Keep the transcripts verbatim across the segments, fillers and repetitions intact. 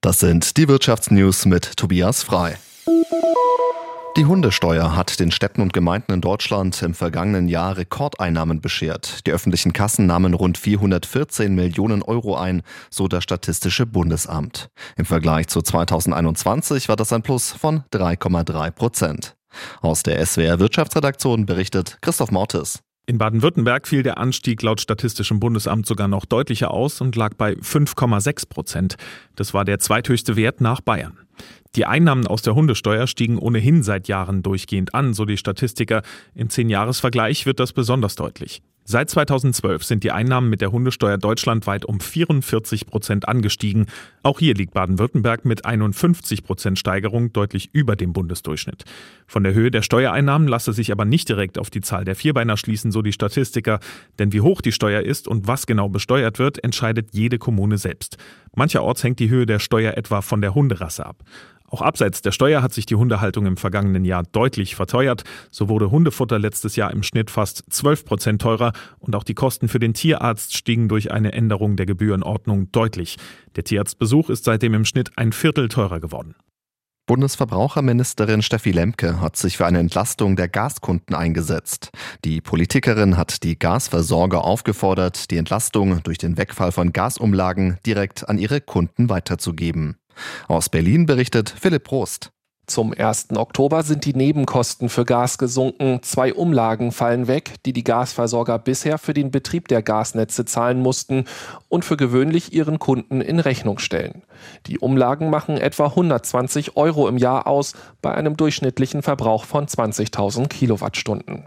Das sind die Wirtschaftsnews mit Tobias Frei. Die Hundesteuer hat den Städten und Gemeinden in Deutschland im vergangenen Jahr Rekordeinnahmen beschert. Die öffentlichen Kassen nahmen rund vierhundertvierzehn Millionen Euro ein, so das Statistische Bundesamt. Im Vergleich zu zweitausendeinundzwanzig war das ein Plus von drei Komma drei Prozent. Aus der S W R Wirtschaftsredaktion berichtet Christoph Mortis. In Baden-Württemberg fiel der Anstieg laut Statistischem Bundesamt sogar noch deutlicher aus und lag bei fünf Komma sechs Prozent. Das war der zweithöchste Wert nach Bayern. Die Einnahmen aus der Hundesteuer stiegen ohnehin seit Jahren durchgehend an, so die Statistiker. Im Zehn-Jahres-Vergleich wird das besonders deutlich. Seit zweitausendzwölf sind die Einnahmen mit der Hundesteuer deutschlandweit um vierundvierzig Prozent angestiegen. Auch hier liegt Baden-Württemberg mit einundfünfzig Prozent Steigerung deutlich über dem Bundesdurchschnitt. Von der Höhe der Steuereinnahmen lasse sich aber nicht direkt auf die Zahl der Vierbeiner schließen, so die Statistiker. Denn wie hoch die Steuer ist und was genau besteuert wird, entscheidet jede Kommune selbst. Mancherorts hängt die Höhe der Steuer etwa von der Hunderasse ab. Auch abseits der Steuer hat sich die Hundehaltung im vergangenen Jahr deutlich verteuert. So wurde Hundefutter letztes Jahr im Schnitt fast zwölf Prozent teurer und auch die Kosten für den Tierarzt stiegen durch eine Änderung der Gebührenordnung deutlich. Der Tierarztbesuch ist seitdem im Schnitt ein Viertel teurer geworden. Bundesverbraucherministerin Steffi Lemke hat sich für eine Entlastung der Gaskunden eingesetzt. Die Politikerin hat die Gasversorger aufgefordert, die Entlastung durch den Wegfall von Gasumlagen direkt an ihre Kunden weiterzugeben. Aus Berlin berichtet Philipp Prost. Zum ersten Oktober sind die Nebenkosten für Gas gesunken. Zwei Umlagen fallen weg, die die Gasversorger bisher für den Betrieb der Gasnetze zahlen mussten und für gewöhnlich ihren Kunden in Rechnung stellen. Die Umlagen machen etwa hundertzwanzig Euro im Jahr aus, bei einem durchschnittlichen Verbrauch von zwanzigtausend Kilowattstunden.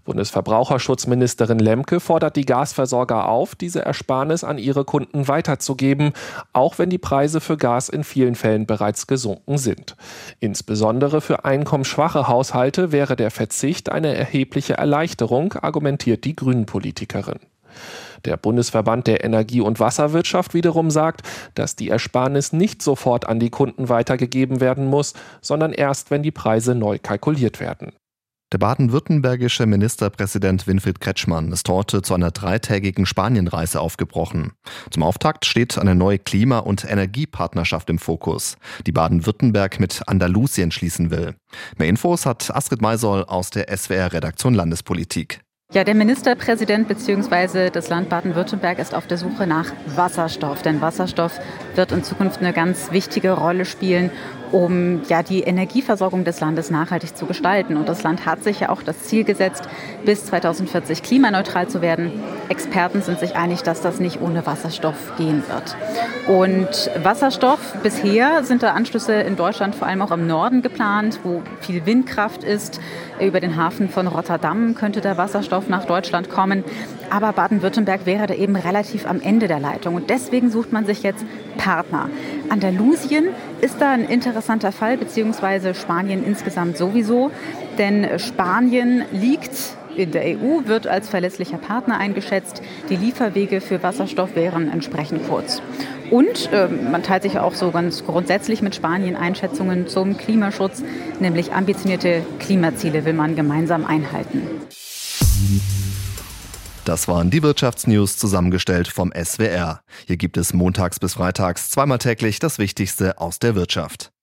Bundesverbraucherschutzministerin Lemke fordert die Gasversorger auf, diese Ersparnis an ihre Kunden weiterzugeben, auch wenn die Preise für Gas in vielen Fällen bereits gesunken sind. Insbesondere für einkommensschwache Haushalte wäre der Verzicht eine erhebliche Erleichterung, argumentiert die Grünen-Politikerin. Der Bundesverband der Energie- und Wasserwirtschaft wiederum sagt, dass die Ersparnis nicht sofort an die Kunden weitergegeben werden muss, sondern erst, wenn die Preise neu kalkuliert werden. Der baden-württembergische Ministerpräsident Winfried Kretschmann ist heute zu einer dreitägigen Spanienreise aufgebrochen. Zum Auftakt steht eine neue Klima- und Energiepartnerschaft im Fokus, die Baden-Württemberg mit Andalusien schließen will. Mehr Infos hat Astrid Maisoll aus der S W R-Redaktion Landespolitik. Ja, der Ministerpräsident bzw. das Land Baden-Württemberg ist auf der Suche nach Wasserstoff. Denn Wasserstoff wird in Zukunft eine ganz wichtige Rolle spielen, um ja die Energieversorgung des Landes nachhaltig zu gestalten. Und das Land hat sich ja auch das Ziel gesetzt, bis zweitausendvierzig klimaneutral zu werden. Experten sind sich einig, dass das nicht ohne Wasserstoff gehen wird. Und Wasserstoff, bisher sind da Anschlüsse in Deutschland vor allem auch im Norden geplant, wo viel Windkraft ist. Über den Hafen von Rotterdam könnte der Wasserstoff nach Deutschland kommen. Aber Baden-Württemberg wäre da eben relativ am Ende der Leitung. Und deswegen sucht man sich jetzt Partner. Andalusien ist da ein interessanter Fall, beziehungsweise Spanien insgesamt sowieso. Denn Spanien liegt in der E U, wird als verlässlicher Partner eingeschätzt. Die Lieferwege für Wasserstoff wären entsprechend kurz. Und äh, man teilt sich auch so ganz grundsätzlich mit Spanien Einschätzungen zum Klimaschutz, nämlich ambitionierte Klimaziele will man gemeinsam einhalten. Das waren die Wirtschaftsnews, zusammengestellt vom S W R. Hier gibt es montags bis freitags zweimal täglich das Wichtigste aus der Wirtschaft.